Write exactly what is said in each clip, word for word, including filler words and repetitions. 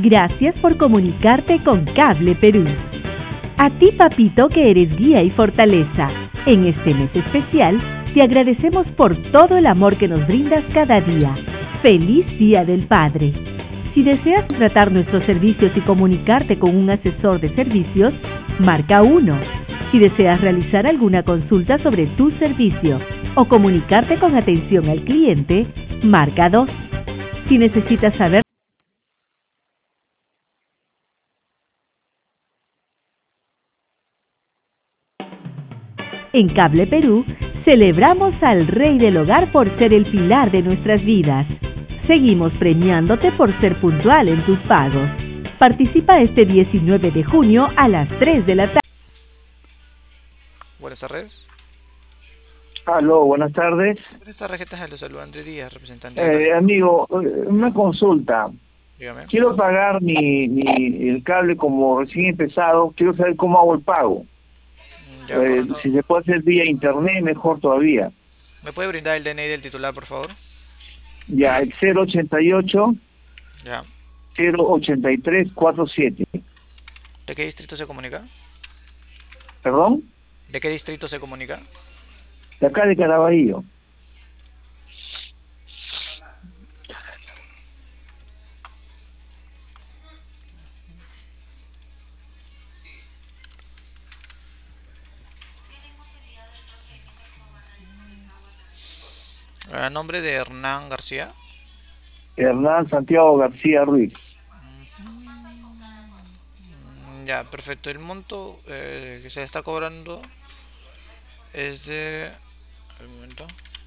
Gracias por comunicarte con Cable Perú. A ti, papito, que eres guía y fortaleza. En este mes especial, te agradecemos por todo el amor que nos brindas cada día. ¡Feliz Día del Padre! Si deseas tratar nuestros servicios y comunicarte con un asesor de servicios, marca uno. Si deseas realizar alguna consulta sobre tu servicio o comunicarte con atención al cliente, marca dos. Si necesitas saber En Cable Perú, celebramos al Rey del Hogar por ser el pilar de nuestras vidas. Seguimos premiándote por ser puntual en tus pagos. Participa este diecinueve de junio a las tres de la tarde. Buenas tardes. Aló, buenas tardes. Buenas tardes, ¿qué tal? Los saluda Andrés Díaz, representante de Eh, Cable. amigo, eh, una consulta. Dígame. Quiero pagar mi, mi el cable como recién empezado. Quiero saber cómo hago el pago. Ya, Eh, correcto. si se puede hacer vía internet, mejor todavía. ¿Me puede brindar el D N I del titular, por favor? Ya, el cero ochenta y ocho, Ya. cero ochenta y tres, cuarenta y siete. ¿De qué distrito se comunica? ¿Perdón? ¿De qué distrito se comunica? De acá de Caraballo. A nombre de Hernán García. Hernán Santiago García Ruiz. Mm, Ya, perfecto. El monto eh, que se está cobrando es de... Un momento.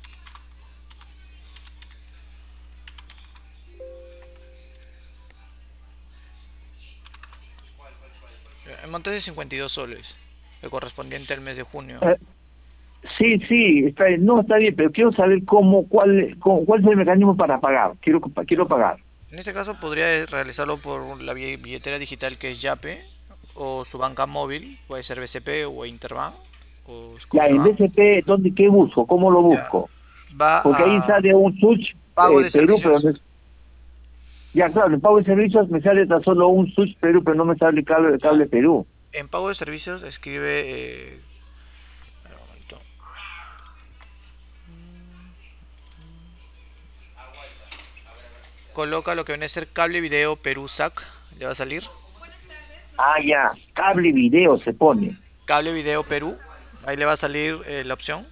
El monto es de cincuenta y dos soles, el correspondiente al mes de junio. Eh, sí, sí, está bien. No, está bien, pero quiero saber cómo, cuál, cómo, cuál es el mecanismo para pagar. Quiero, quiero pagar. En este caso podría realizarlo por la bi- billetera digital que es Yape o su banca móvil, puede ser B C P o Interbank o Ya, en Scotiabank. B C P, ¿dónde, qué busco? ¿Cómo lo Ya. busco? Va Porque ahí a sale un switch pago eh, de Perú, pero no servicios. es- ya claro, en pago de servicios me sale tan solo un switch Perú, pero no me sale cable, Ya. cable Perú. En pago de servicios escribe, eh, espera un momento. Coloca lo que viene a ser cable video Perú S A C, le va a salir. Ah, ya, cable video se pone. Cable video Perú, ahí le va a salir eh, la opción.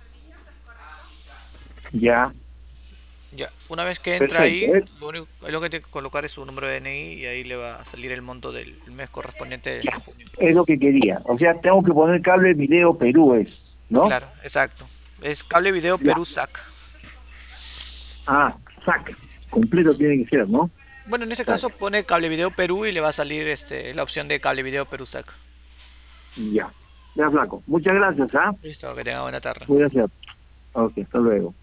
Ya, Ya, una vez que entra perfecto. ahí, eh, lo único, lo que tiene que colocar es su número de D N I y ahí le va a salir el monto del mes correspondiente del mes ya, de junio. es lo que quería. O sea, tengo que poner cable video Perú, es, ¿no? Claro, exacto. Es cable video Ya. Perú S A C. Ah, sac. Completo tiene que ser, ¿no? Bueno, en este Sac. caso pone cable video Perú y le va a salir este, la opción de cable video Perú S A C. Ya. Ya, flaco. Muchas gracias, ¿ah? Listo, que tenga buena tarde. Voy a hacer. Ok, hasta luego.